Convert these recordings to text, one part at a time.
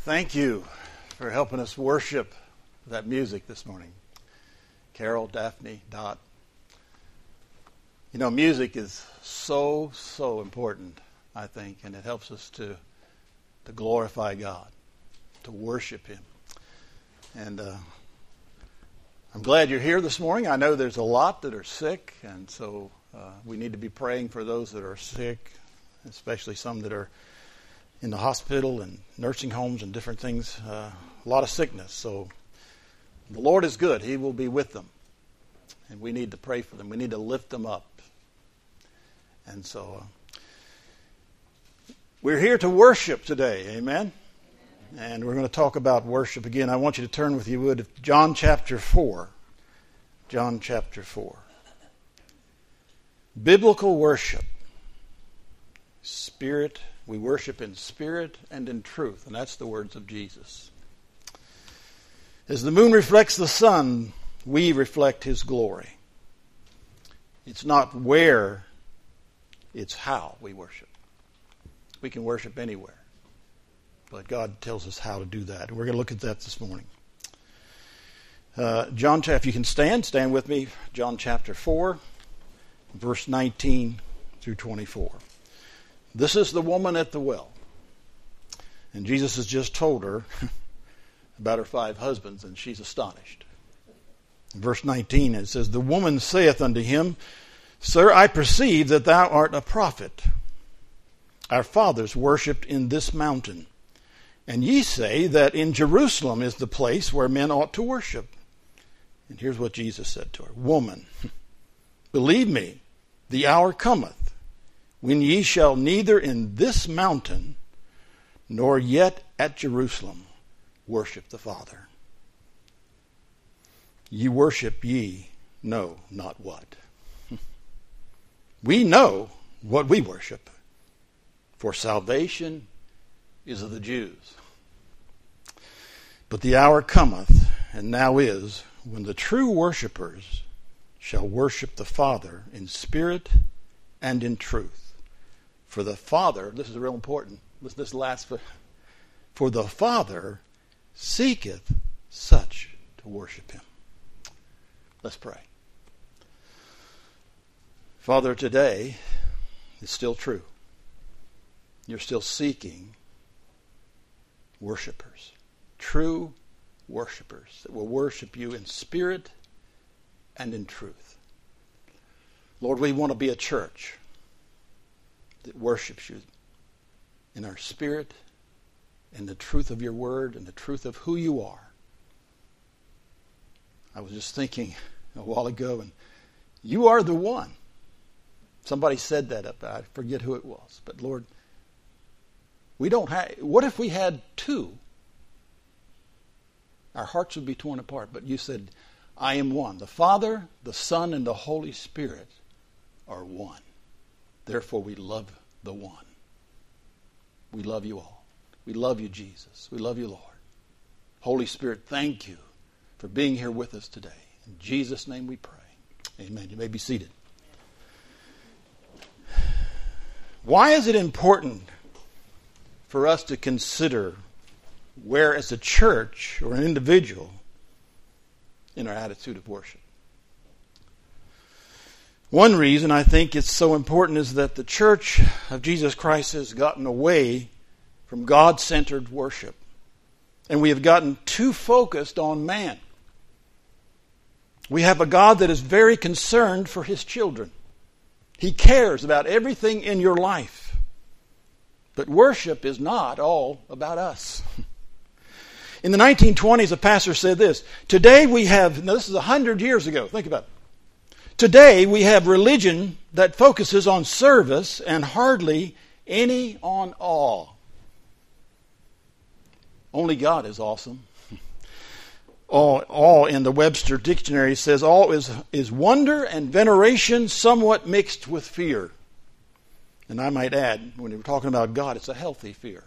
Thank you for helping us worship that music this morning. Carol, Daphne, Dot. You know, music is so important, I think, and it helps us to glorify God, to worship Him. And I'm glad you're here this morning. I know there's a lot that are sick, and so we need to be praying for those that are sick, especially some that are in the hospital and nursing homes and different things. A lot of sickness. So the Lord is good. He will be with them. And we need to pray for them. We need to lift them up. And so we're here to worship today. Amen? And we're going to talk about worship again. I want you to turn with you, would, to John chapter 4. John chapter 4. Biblical worship. Spirit. We worship in spirit and in truth. And that's the words of Jesus. As the moon reflects the sun, we reflect His glory. It's not where, it's how we worship. We can worship anywhere. But God tells us how to do that. We're going to look at that this morning. John, if you can stand with me. John chapter 4, verse 19 through 24. This is the woman at the well. And Jesus has just told her about her 5 husbands, and she's astonished. In verse 19, it says, The woman saith unto him, Sir, I perceive that thou art a prophet. Our fathers worshipped in this mountain. And ye say that in Jerusalem is the place where men ought to worship. And here's what Jesus said to her. Woman, believe me, the hour cometh, when ye shall neither in this mountain, nor yet at Jerusalem, worship the Father. Ye worship ye know not what. We know what we worship, for salvation is of the Jews. But the hour cometh, and now is, when the true worshipers shall worship the Father in spirit and in truth. For the Father, this is real important, this last, for the Father seeketh such to worship Him. Let's pray. Father, today is still true. You're still seeking worshipers, true worshipers that will worship you in spirit and in truth. Lord, we want to be a church that worships you in our spirit and the truth of your word and the truth of who you are. I was just thinking a while ago, and you are the one. Somebody said that up there. I forget who it was. But Lord, we don't have, what if we had 2? Our hearts would be torn apart. But you said, I am one. The Father, the Son, and the Holy Spirit are one. Therefore, we love the one. We love you all. We love you, Jesus. We love you, Lord. Holy Spirit, thank you for being here with us today. In Jesus' name we pray. Amen. You may be seated. Why is it important for us to consider where, as a church or an individual, in our attitude of worship? One reason I think it's so important is that the Church of Jesus Christ has gotten away from God-centered worship. And we have gotten too focused on man. We have a God that is very concerned for His children. He cares about everything in your life. But worship is not all about us. In the 1920s, a pastor said this, today we have, now this is 100 years ago, think about it. Today we have religion that focuses on service and hardly any on awe. Only God is awesome. Awe in the Webster Dictionary says awe is wonder and veneration somewhat mixed with fear. And I might add, when we're talking about God, it's a healthy fear.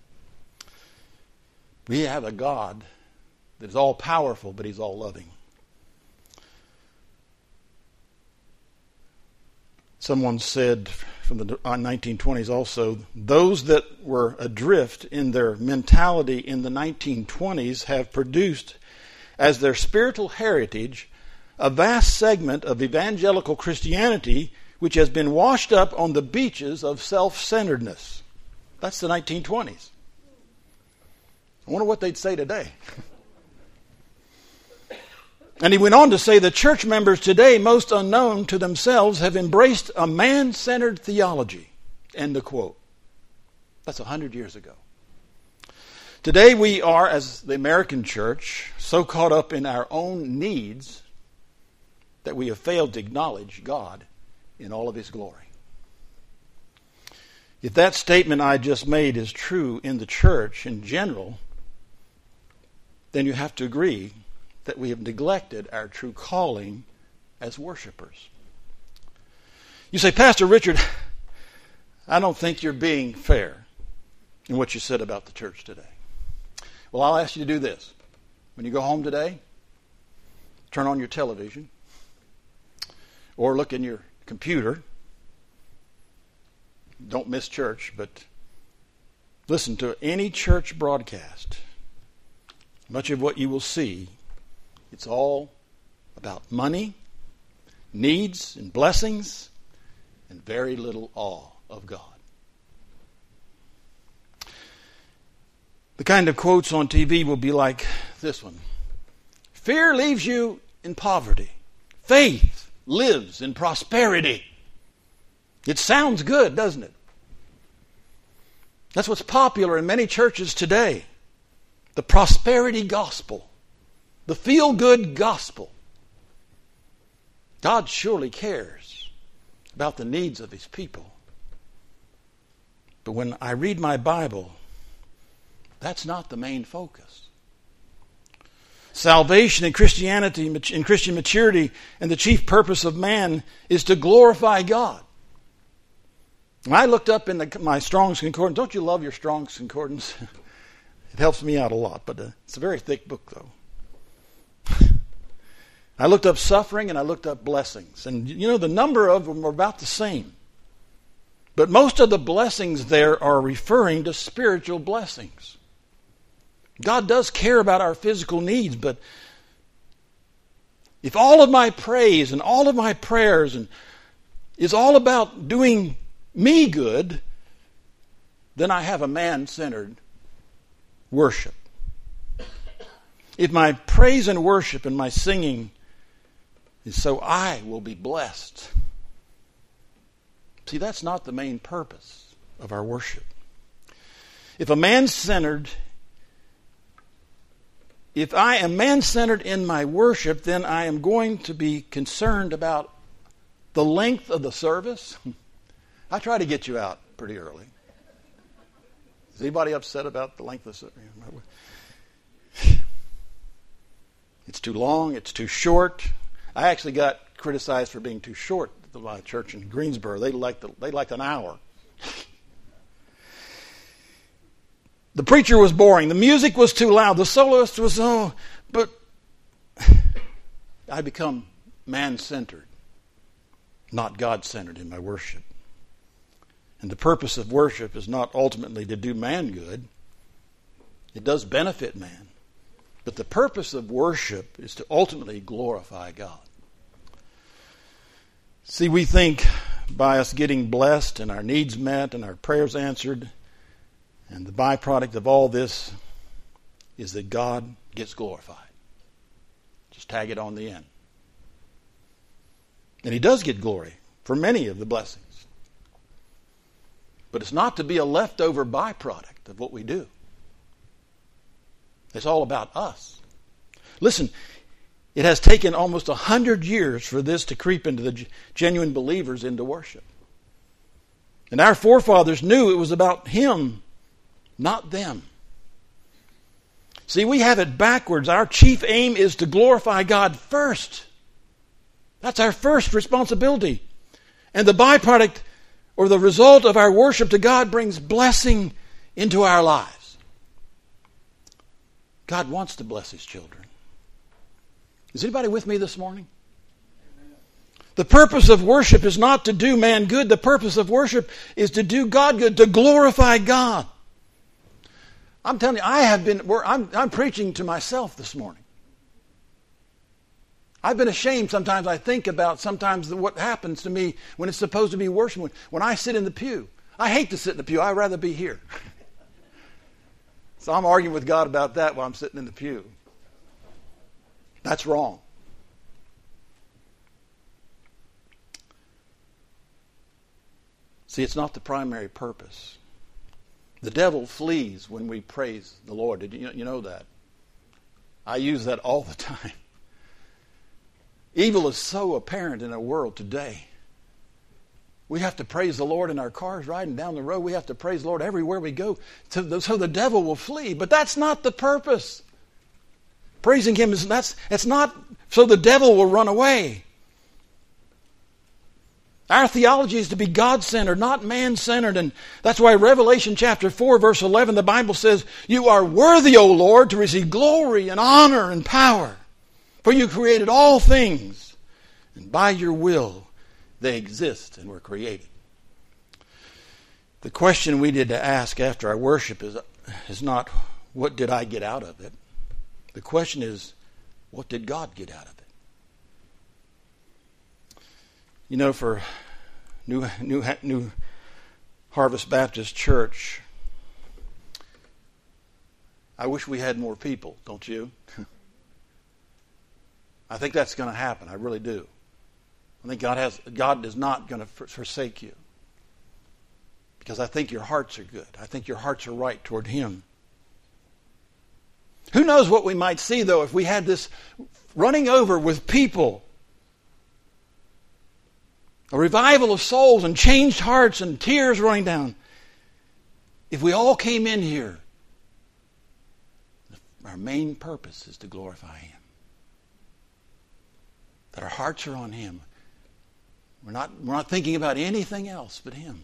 We have a God that is all powerful, but He's all loving. Someone said from the 1920s also, those that were adrift in their mentality in the 1920s have produced as their spiritual heritage a vast segment of evangelical Christianity which has been washed up on the beaches of self-centeredness. That's the 1920s. I wonder what they'd say today. And he went on to say the church members today, most unknown to themselves, have embraced a man-centered theology. End of quote. That's 100 years ago. Today we are, as the American church, so caught up in our own needs that we have failed to acknowledge God in all of His glory. If that statement I just made is true in the church in general, then you have to agree that we have neglected our true calling as worshipers. You say, Pastor Richard, I don't think you're being fair in what you said about the church today. Well, I'll ask you to do this. When you go home today, turn on your television or look in your computer. Don't miss church, but listen to any church broadcast. Much of what you will see, it's all about money, needs, and blessings, and very little awe of God. The kind of quotes on TV will be like this one. Fear leaves you in poverty. Faith lives in prosperity. It sounds good, doesn't it? That's what's popular in many churches today. The prosperity gospel. The feel-good gospel. God surely cares about the needs of His people. But when I read my Bible, that's not the main focus. Salvation in Christianity, in Christian maturity, and the chief purpose of man is to glorify God. When I looked up in my Strong's Concordance, don't you love your Strong's Concordance? It helps me out a lot, but it's a very thick book, though. I looked up suffering and I looked up blessings. And you know, the number of them are about the same. But most of the blessings there are referring to spiritual blessings. God does care about our physical needs, but if all of my praise and all of my prayers is all about doing me good, then I have a man-centered worship. If my praise and worship and my singing is so I will be blessed, see, that's not the main purpose of our worship. If I am man-centered in my worship, then I am going to be concerned about the length of the service. I try to get you out pretty early. Is anybody upset about the length of the service? It's too long, it's too short. I actually got criticized for being too short at my church in Greensboro. They liked an hour. The preacher was boring. The music was too loud. The soloist was, but I become man-centered, not God-centered in my worship. And the purpose of worship is not ultimately to do man good. It does benefit man. But the purpose of worship is to ultimately glorify God. See, we think by us getting blessed and our needs met and our prayers answered, and the byproduct of all this is that God gets glorified. Just tag it on the end. And He does get glory for many of the blessings. But it's not to be a leftover byproduct of what we do. It's all about us. Listen, it has taken almost 100 years for this to creep into the genuine believers into worship. And our forefathers knew it was about Him, not them. See, we have it backwards. Our chief aim is to glorify God first. That's our first responsibility. And the byproduct or the result of our worship to God brings blessing into our lives. God wants to bless His children. Is anybody with me this morning? The purpose of worship is not to do man good. The purpose of worship is to do God good, to glorify God. I'm telling you, I'm preaching to myself this morning. I've been ashamed sometimes. I think about sometimes what happens to me when it's supposed to be worship. When I sit in the pew. I hate to sit in the pew. I'd rather be here. So I'm arguing with God about that while I'm sitting in the pew. That's wrong. See, it's not the primary purpose. The devil flees when we praise the Lord. Did you know that? I use that all the time. Evil is so apparent in our world today. We have to praise the Lord in our cars riding down the road. We have to praise the Lord everywhere we go so the devil will flee. But that's not the purpose. Praising Him it's not so the devil will run away. Our theology is to be God-centered, not man-centered. And that's why Revelation chapter 4, verse 11, the Bible says, "You are worthy, O Lord, to receive glory and honor and power. For you created all things, and by your will they exist and were created." The question we need to ask after our worship is not, what did I get out of it? The question is, what did God get out of it? You know, for New Harvest Baptist Church, I wish we had more people, don't you? I think that's going to happen. I really do. I think God is not going to forsake you. Because I think your hearts are good. I think your hearts are right toward Him. Who knows what we might see, though, if we had this running over with people. A revival of souls and changed hearts and tears running down. If we all came in here, our main purpose is to glorify Him. That our hearts are on Him. We're not thinking about anything else but Him.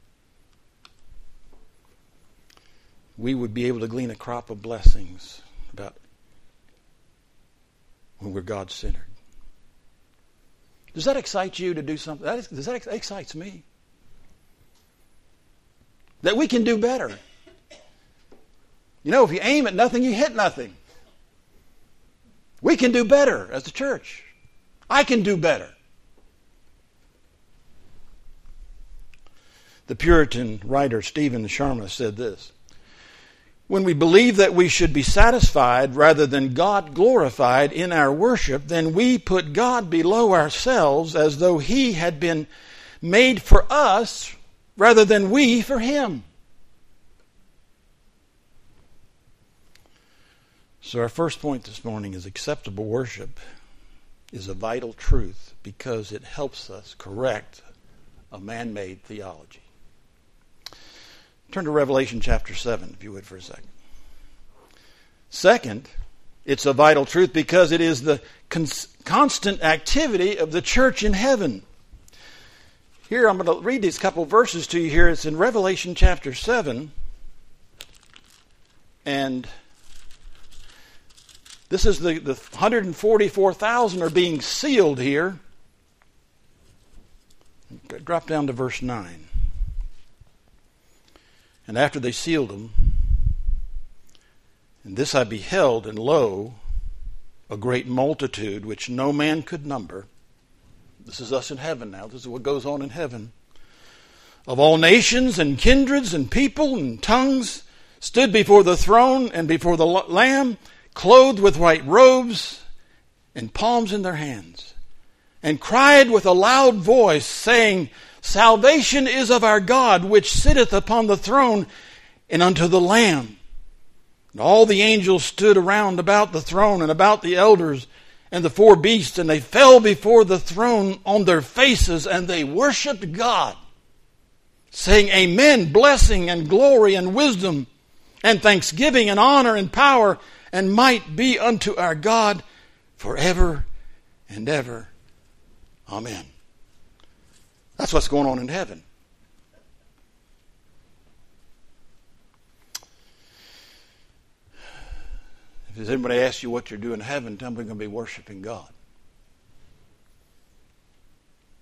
We would be able to glean a crop of blessings about when we're God-centered. Does that excite you to do something? That excites me. That we can do better. You know, if you aim at nothing, you hit nothing. We can do better as the church. I can do better. The Puritan writer Stephen Sharma said this: "When we believe that we should be satisfied rather than God glorified in our worship, then we put God below ourselves as though He had been made for us rather than we for Him." So our first point this morning is acceptable worship is a vital truth because it helps us correct a man-made theology. Turn to Revelation chapter 7, if you would, for a second. Second, it's a vital truth because it is the constant activity of the church in heaven. Here, I'm going to read these couple verses to you here. It's in Revelation chapter 7. And this is the 144,000 are being sealed here. Drop down to verse 9. "And after they sealed them, and this I beheld, and lo, a great multitude which no man could number." This is us in heaven now. This is what goes on in heaven. "Of all nations and kindreds and people and tongues stood before the throne and before the Lamb, clothed with white robes and palms in their hands, and cried with a loud voice, saying, Salvation is of our God, which sitteth upon the throne, and unto the Lamb. And all the angels stood around about the throne and about the elders and the four beasts, and they fell before the throne on their faces, and they worshipped God, saying, Amen, blessing and glory and wisdom and thanksgiving and honor and power and might be unto our God forever and ever. Amen. That's what's going on in heaven. If anybody asks you what you're doing in heaven, tell them we're going to be worshiping God.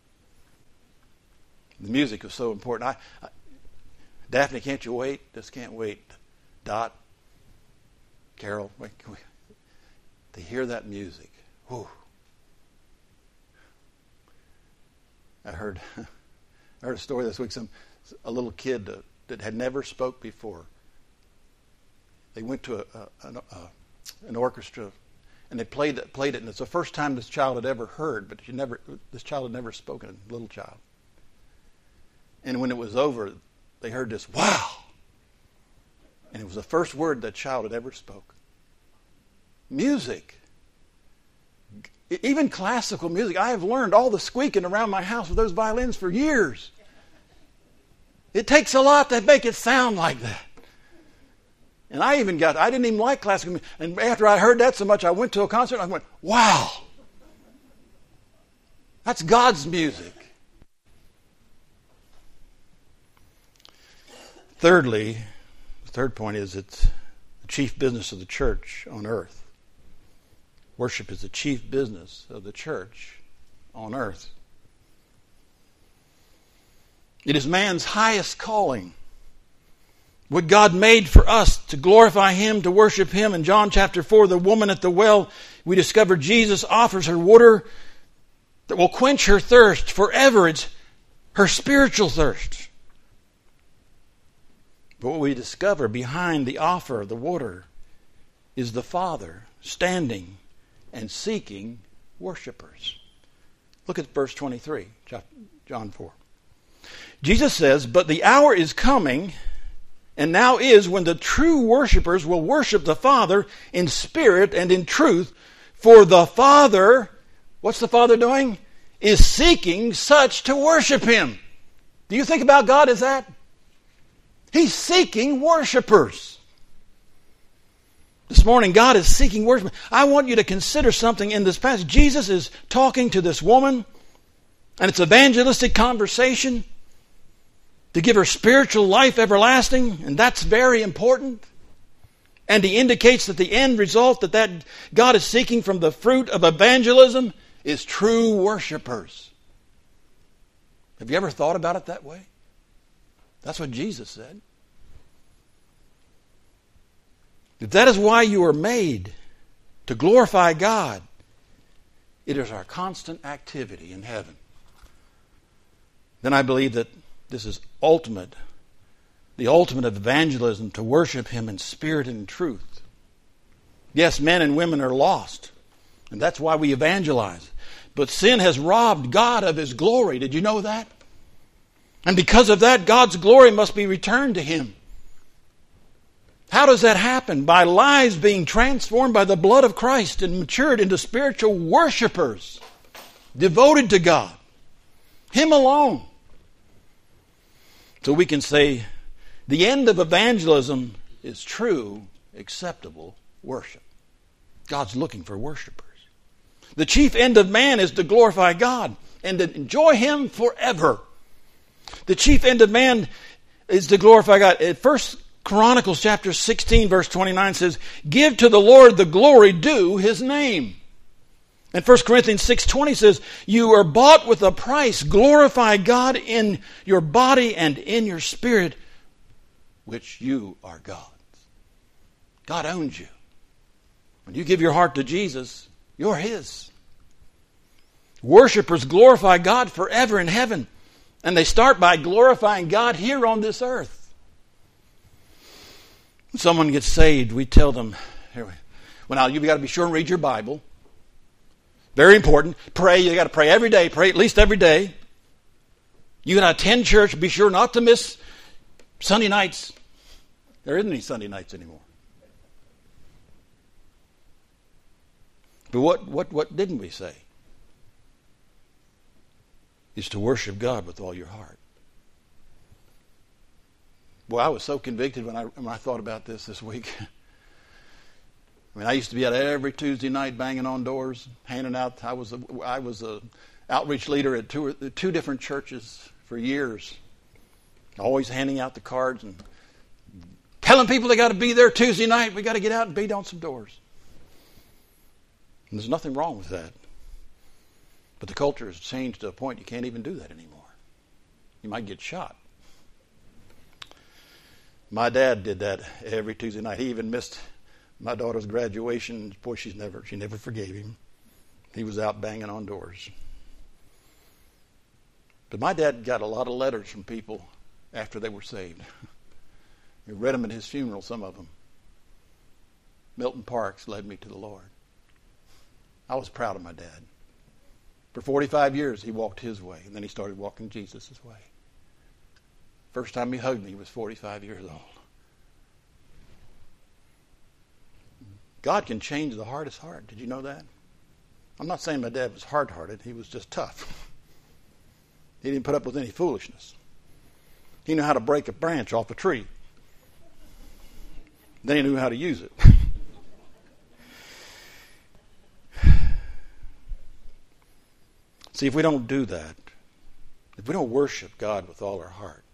The music was so important. Daphne, can't you wait? Just can't wait. Dot, Carol, wait, to hear that music. Whew. I heard a story this week. A little kid that had never spoke before. They went to an orchestra, and they played it, and it's the first time this child had ever heard, but this child had never spoken, a little child. And when it was over, they heard this, wow! And it was the first word that child had ever spoke. Music. Even classical music. I have learned all the squeaking around my house with those violins for years. It takes a lot to make it sound like that. And I didn't even like classical music. And after I heard that so much, I went to a concert and I went, wow! That's God's music. Thirdly, the third point is it's the chief business of the church on earth. Worship is the chief business of the church on earth. It is man's highest calling. What God made for us to glorify Him, to worship Him. In John chapter 4, the woman at the well, we discover Jesus offers her water that will quench her thirst forever. It's her spiritual thirst. But what we discover behind the offer of the water is the Father standing and seeking worshipers. Look at verse 23, John 4. Jesus says, "But the hour is coming, and now is, when the true worshipers will worship the Father in spirit and in truth. For the Father," what's the Father doing? "Is seeking such to worship Him." Do you think about God as that? He's seeking worshipers. This morning, God is seeking worshipers. I want you to consider something in this passage. Jesus is talking to this woman, and it's evangelistic conversation to give her spiritual life everlasting, and that's very important. And He indicates that the end result that God is seeking from the fruit of evangelism is true worshipers. Have you ever thought about it that way? That's what Jesus said. If that is why you are made, to glorify God, it is our constant activity in heaven. Then I believe that this is the ultimate of evangelism, to worship Him in spirit and in truth. Yes, men and women are lost, and that's why we evangelize. But sin has robbed God of His glory. Did you know that? And because of that, God's glory must be returned to Him. How does that happen? By lives being transformed by the blood of Christ and matured into spiritual worshipers, devoted to God, Him alone. So we can say the end of evangelism is true, acceptable worship. God's looking for worshipers. The chief end of man is to glorify God and to enjoy Him forever. The chief end of man is to glorify God. 1 Chronicles chapter 16 verse 29 says, "Give to the Lord the glory due His name." And 1 Corinthians 6:20 says, "You are bought with a price. Glorify God in your body and in your spirit, which you are God's." God owns you. When you give your heart to Jesus, you're His. Worshippers glorify God forever in heaven. And they start by glorifying God here on this earth. When someone gets saved, we tell them, well, now you've got to be sure and read your Bible. Very important. Pray. You got to pray every day. Pray at least every day. You got to attend church. Be sure not to miss Sunday nights. There isn't any Sunday nights anymore. But what didn't we say? Is to worship God with all your heart. Boy, I was so convicted when I thought about this week. I mean, I used to be out every Tuesday night banging on doors, handing out. I was a outreach leader at two different churches for years, always handing out the cards and telling people they got to be there Tuesday night. We got to get out and beat on some doors. And there's nothing wrong with that. But the culture has changed to a point you can't even do that anymore. You might get shot. My dad did that every Tuesday night. He even missed my daughter's graduation. Boy, she never forgave him. He was out banging on doors. But my dad got a lot of letters from people after they were saved. He read them at his funeral, some of them. Milton Parks led me to the Lord. I was proud of my dad. For 45 years, he walked his way, and then he started walking Jesus' way. First time he hugged me, he was 45 years old. God can change the hardest heart. Did you know that? I'm not saying my dad was hard-hearted. He was just tough. He didn't put up with any foolishness. He knew how to break a branch off a tree. Then he knew how to use it. See, if we don't do that, if we don't worship God with all our heart,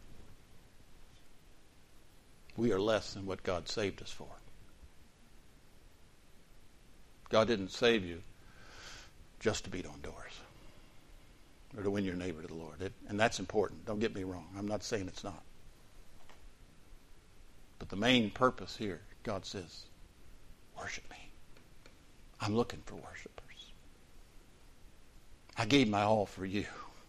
we are less than what God saved us for. God didn't save you just to beat on doors or to win your neighbor to the Lord. And that's important. Don't get me wrong. I'm not saying it's not. But the main purpose here, God says, worship me. I'm looking for worshipers. I gave my all for you.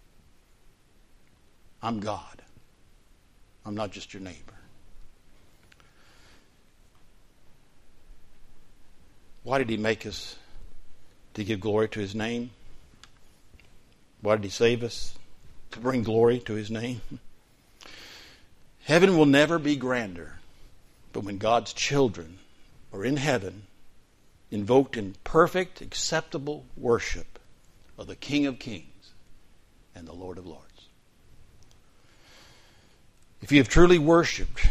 I'm God. I'm not just your neighbor. Why did he make us? To give glory to his name. Why did he save us? To bring glory to his name. Heaven will never be grander, but when God's children are in heaven, invoked in perfect, acceptable worship of the King of Kings and the Lord of Lords. If you have truly worshipped,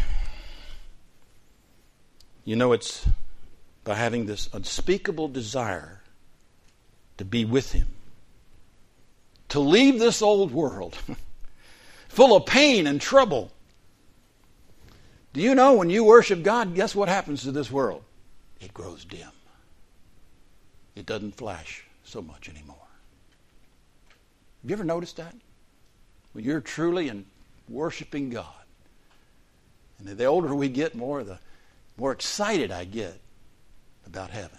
you know it's by having this unspeakable desire to be with him. To leave this old world full of pain and trouble. Do you know when you worship God, guess what happens to this world? It grows dim. It doesn't flash so much anymore. Have you ever noticed that? When you're truly in worshiping God, and the older we get, the more excited I get about heaven.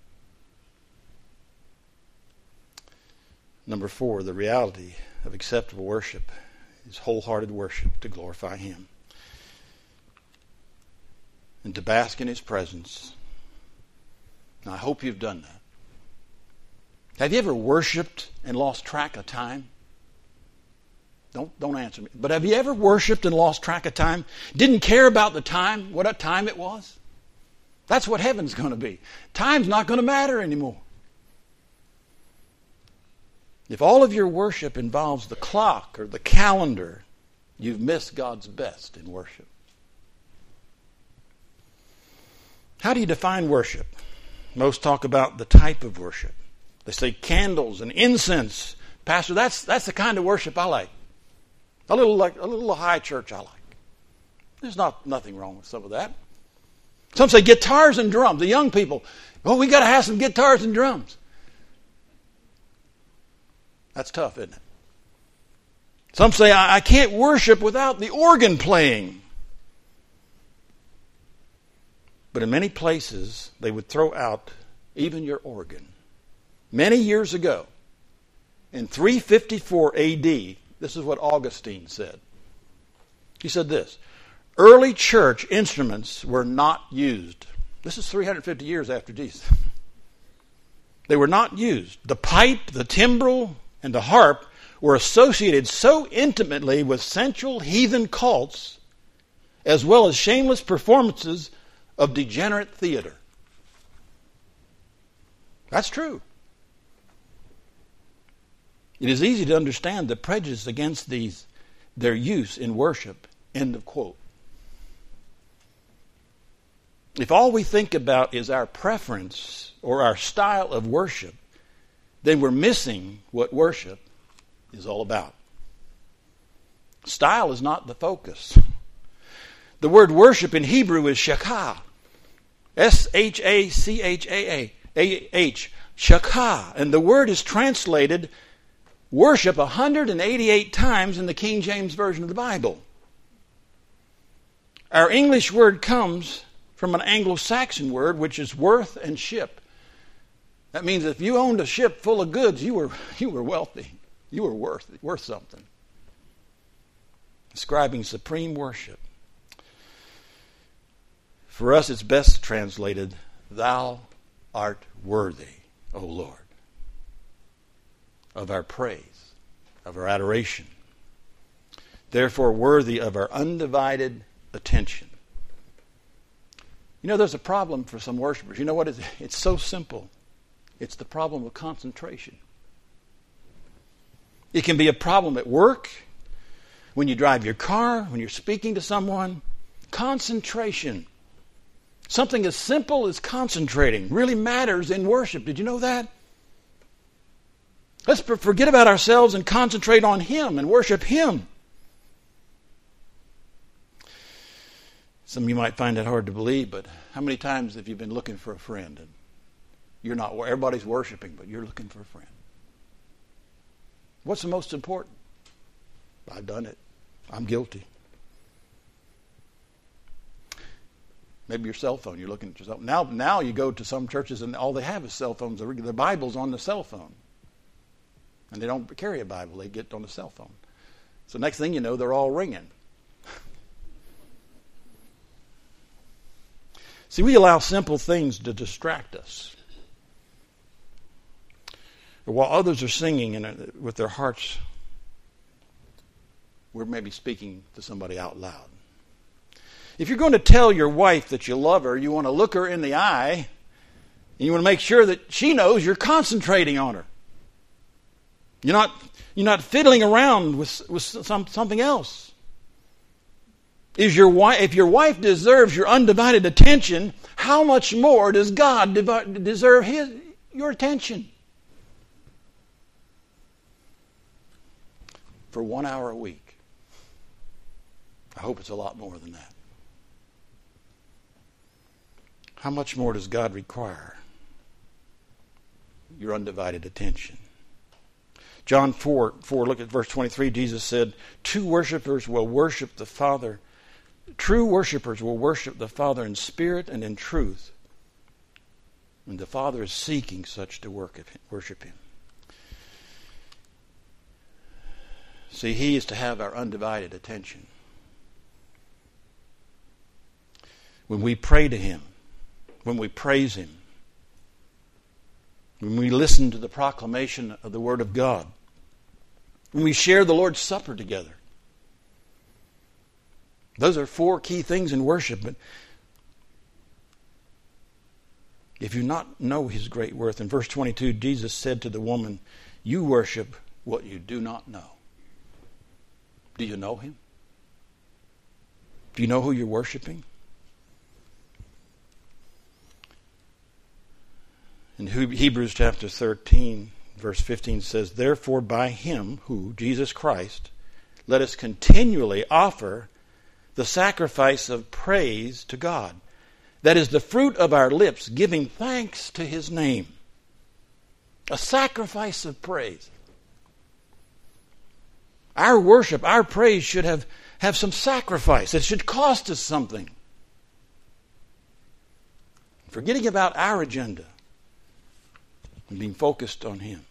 Number 4, the reality of acceptable worship is wholehearted worship to glorify him and to bask in his presence. Now, I hope you've done that. Have you ever worshiped and lost track of time? Don't answer me. But have you ever worshiped and lost track of time? Didn't care about the time, what time it was? That's what heaven's going to be. Time's not going to matter anymore. If all of your worship involves the clock or the calendar, you've missed God's best in worship. How do you define worship? Most talk about the type of worship. They say candles and incense. Pastor, that's the kind of worship I like. A little high church I like. There's nothing wrong with some of that. Some say guitars and drums. The young people, we got to have some guitars and drums. That's tough, isn't it? Some say, I can't worship without the organ playing. But in many places, they would throw out even your organ. Many years ago, in 354 A.D., this is what Augustine said. He said this, early church instruments were not used. This is 350 years after Jesus. They were not used. The pipe, the timbrel, and the harp were associated so intimately with sensual heathen cults as well as shameless performances of degenerate theater. That's true. It is easy to understand the prejudice against their use in worship. End of quote. If all we think about is our preference or our style of worship, then we're missing what worship is all about. Style is not the focus. The word worship in Hebrew is shakah. S-H-A-C-H-A-H. Shakah. And the word is translated worship 188 times in the King James Version of the Bible. Our English word comes from an Anglo-Saxon word, which is worth and ship. That means if you owned a ship full of goods, you were wealthy. You were worth something. Describing supreme worship. For us, it's best translated, "Thou art worthy, O Lord, of our praise, of our adoration. Therefore worthy of our undivided attention." You know, there's a problem for some worshipers. You know what? It's so simple. It's the problem of concentration. It can be a problem at work, when you drive your car, when you're speaking to someone. Concentration. Something as simple as concentrating really matters in worship. Did you know that? Let's forget about ourselves and concentrate on Him and worship Him. Some of you might find that hard to believe, but how many times have you been looking for a friend and you're not, everybody's worshiping, but you're looking for a friend? What's the most important? I've done it. I'm guilty. Maybe your cell phone, you're looking at your cell phone. Now you go to some churches and all they have is cell phones. The Bible's on the cell phone. And they don't carry a Bible, they get on the cell phone. So next thing you know, they're all ringing. See, we allow simple things to distract us. While others are singing with their hearts, we're maybe speaking to somebody out loud. If you're going to tell your wife that you love her, you want to look her in the eye, and you want to make sure that she knows you're concentrating on her. You're not fiddling around with something else. If your wife deserves your undivided attention, how much more does God deserve your attention? For 1 hour a week. I hope it's a lot more than that. How much more does God require your undivided attention? John 4, look at verse 23. Jesus said, True worshipers will worship the Father in spirit and in truth. And the Father is seeking such to worship Him. See, He is to have our undivided attention. When we pray to Him, when we praise Him, when we listen to the proclamation of the Word of God, when we share the Lord's Supper together. Those are 4 key things in worship. But if you not know His great worth, in verse 22, Jesus said to the woman, "You worship what you do not know." Do you know Him? Do you know who you're worshiping? In Hebrews chapter 13, verse 15 says, Therefore by Him, who, Jesus Christ, let us continually offer the sacrifice of praise to God. That is the fruit of our lips, giving thanks to His name. A sacrifice of praise. Our worship, our praise should have some sacrifice. It should cost us something. Forgetting about our agenda and being focused on Him.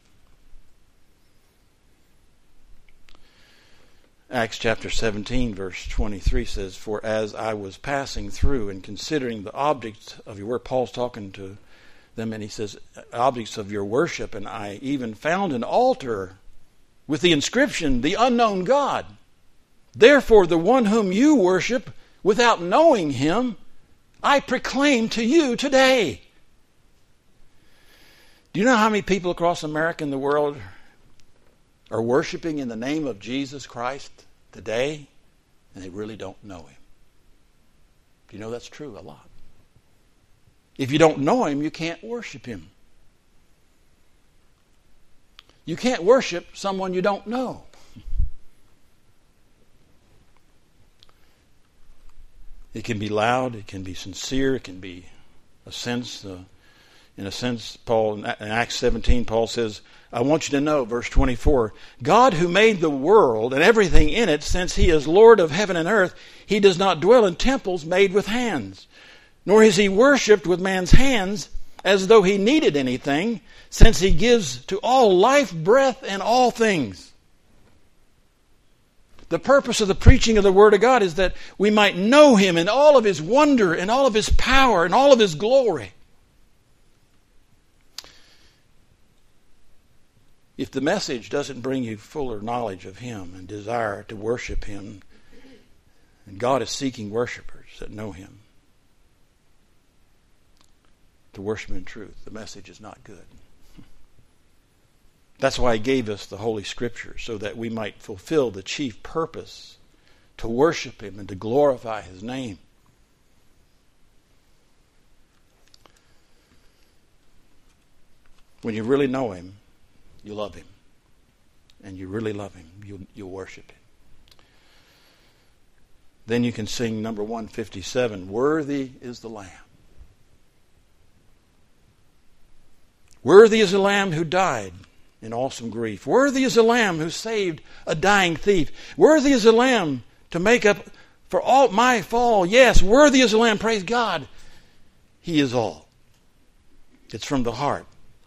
Acts chapter 17, verse 23 says, For as I was passing through and considering the objects of your worship, Paul's talking to them, and he says, objects of your worship, and I even found an altar with the inscription, The Unknown God. Therefore, the one whom you worship, without knowing Him, I proclaim to you today. Do you know how many people across America and the world are worshiping in the name of Jesus Christ today, and they really don't know Him? Do you know that's true? A lot. If you don't know Him, you can't worship Him. You can't worship someone you don't know. It can be loud, it can be sincere, it can be a sense In a sense, Paul, in Acts 17, Paul says, I want you to know, verse 24, God who made the world and everything in it, since he is Lord of heaven and earth, he does not dwell in temples made with hands, nor is he worshipped with man's hands as though he needed anything, since he gives to all life, breath, and all things. The purpose of the preaching of the Word of God is that we might know him in all of his wonder and all of his power and all of his glory. If the message doesn't bring you fuller knowledge of him and desire to worship him, and God is seeking worshipers that know him, to worship him in truth, the message is not good. That's why he gave us the Holy Scriptures, so that we might fulfill the chief purpose, to worship him and to glorify his name. When you really know him, you love him. And you really love him, you'll worship him. Then you can sing number 157, Worthy is the Lamb. Worthy is the Lamb who died in awesome grief. Worthy is the Lamb who saved a dying thief. Worthy is the Lamb to make up for all my fall. Yes, worthy is the Lamb. Praise God. He is all. It's from the heart.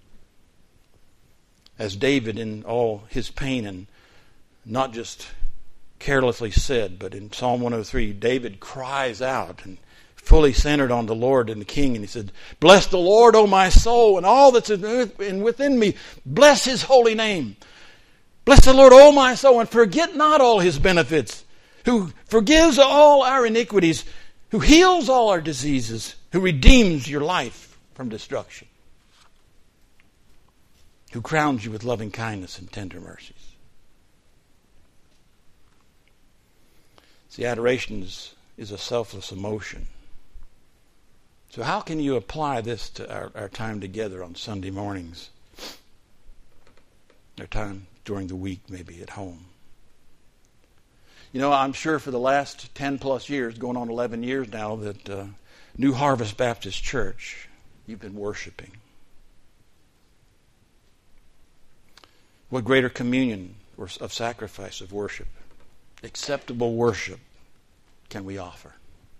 As David, in all his pain, and not just carelessly said, but in Psalm 103, David cries out and fully centered on the Lord and the King, and he said, Bless the Lord, O my soul, and all that's within me. Bless his holy name. Bless the Lord, O my soul, and forget not all his benefits, who forgives all our iniquities, who heals all our diseases, who redeems your life from destruction, who crowns you with loving kindness and tender mercies. See, adoration is a selfless emotion. So how can you apply this to our time together on Sunday mornings? Our time during the week, maybe at home. You know, I'm sure for the last 10 plus years, going on 11 years now, that New Harvest Baptist Church, you've been worshiping. What greater communion of sacrifice of worship, acceptable worship can we offer?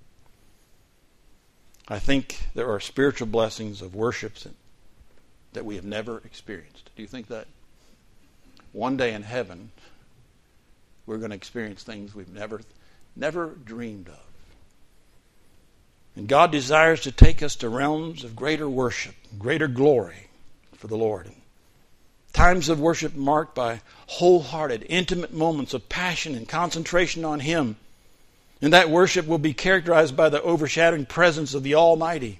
I think there are spiritual blessings of worship that we have never experienced. Do you think that? One day in heaven, we're going to experience things we've never dreamed of. And God desires to take us to realms of greater worship, greater glory for the Lord. Times of worship marked by wholehearted, intimate moments of passion and concentration on him. And that worship will be characterized by the overshadowing presence of the Almighty.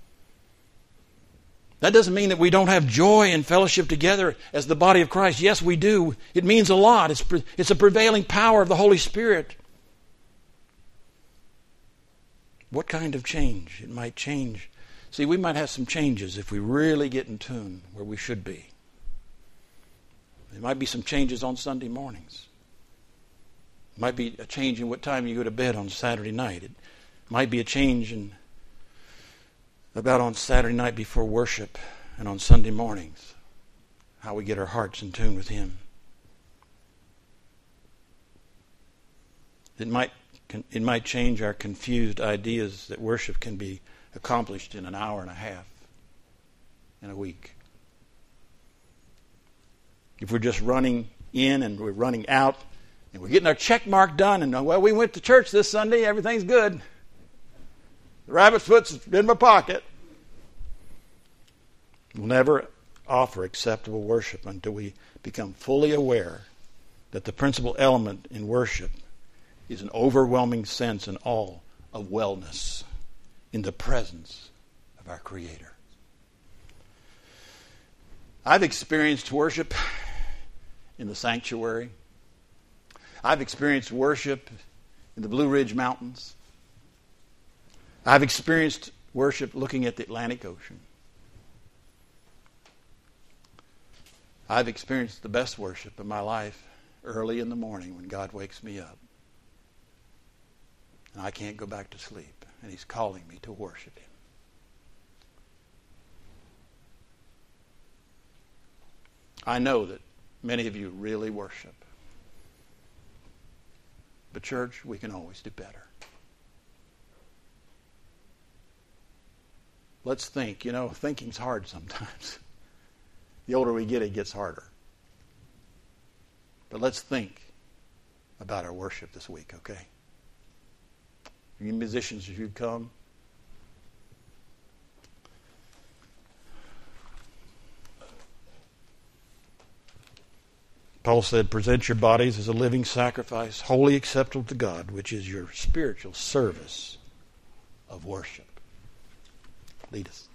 That doesn't mean that we don't have joy and fellowship together as the body of Christ. Yes, we do. It means a lot. It's a prevailing power of the Holy Spirit. What kind of change? It might change. See, we might have some changes if we really get in tune where we should be. There might be some changes on Sunday mornings. It might be a change in what time you go to bed on Saturday night. It might be a change in about on Saturday night before worship and on Sunday mornings, how we get our hearts in tune with him. It might change our confused ideas that worship can be accomplished in an hour and a half in a week. If we're just running in and we're running out and we're getting our check mark done and, well, we went to church this Sunday, everything's good. The rabbit's foot's in my pocket. We'll never offer acceptable worship until we become fully aware that the principal element in worship is an overwhelming sense and awe of wellness in the presence of our Creator. I've experienced worship in the sanctuary. I've experienced worship in the Blue Ridge Mountains. I've experienced worship looking at the Atlantic Ocean. I've experienced the best worship of my life early in the morning when God wakes me up. And I can't go back to sleep. And He's calling me to worship Him. I know that many of you really worship. But church, we can always do better. Let's think. You know, thinking's hard sometimes. The older we get, it gets harder. But let's think about our worship this week, okay? You musicians, if you'd come. Paul said, present your bodies as a living sacrifice, wholly acceptable to God, which is your spiritual service of worship. Lead us.